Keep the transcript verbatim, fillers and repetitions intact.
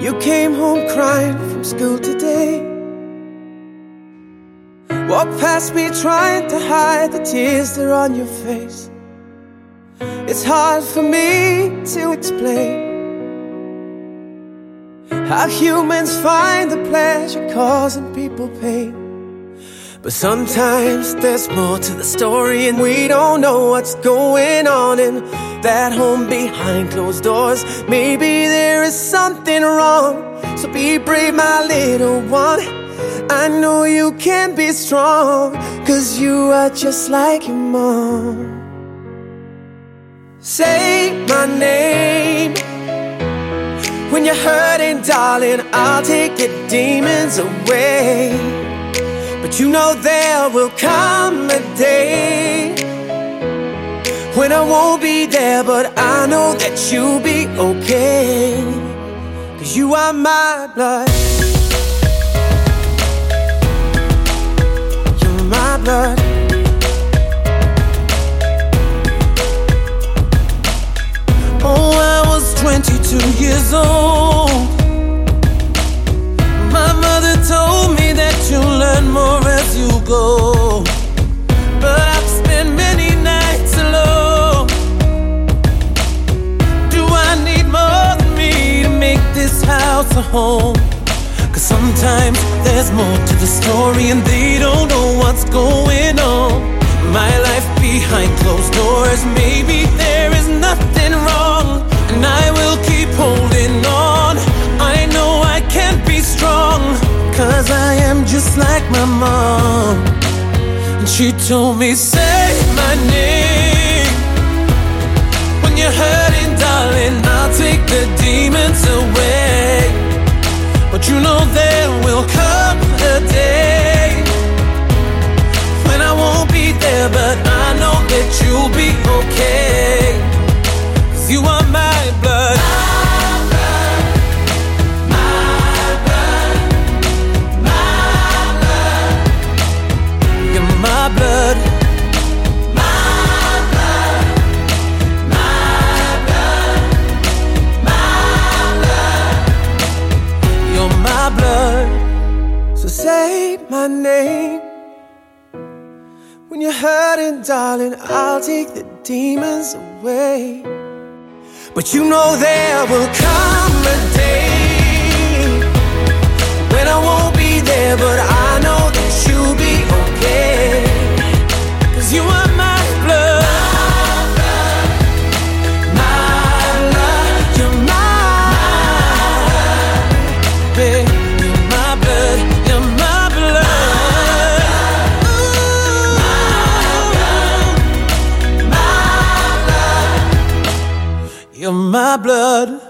You came home crying from school today. Walk past me trying to hide the tears that are on your face. It's hard for me to explain how humans find the pleasure causing people pain. But sometimes there's more to the story, and we don't know what's going on in that home behind closed doors. Maybe there is something wrong, so be brave, my little one. I know you can be strong, 'cause you are just like your mom. Say my name when you're hurting, darling. I'll take your demons away. But you know there will come a day when I won't be there, but I know that you'll be okay, 'cause you are my blood. You're my blood. Oh, I was twenty-two years old. My mother told me that you'll learn more as you go, but I've spent many nights alone. Do I need more than me to make this house a home? 'Cause sometimes there's more to the story, and they don't know what's going on. My life behind closed doors, maybe there is nothing wrong, and I will keep holding on. I know I can't be strong, 'cause I am just like my mom. And she told me, say my name when you're hurting, darling. I'll take the demons away. But you know there will come a day when I won't be there, but I know that you'll be okay, 'cause you are my blood. My blood, my blood, my blood, my blood. You're my blood. So say my name when you're hurting, darling. I'll take the demons away. But you know there will come a day when I won't be there, but I know that you'll be okay, 'cause you are my blood. My blood, you're mine. Babe, you're my blood, you're my blood. Ooh, my blood, my blood. You're my blood.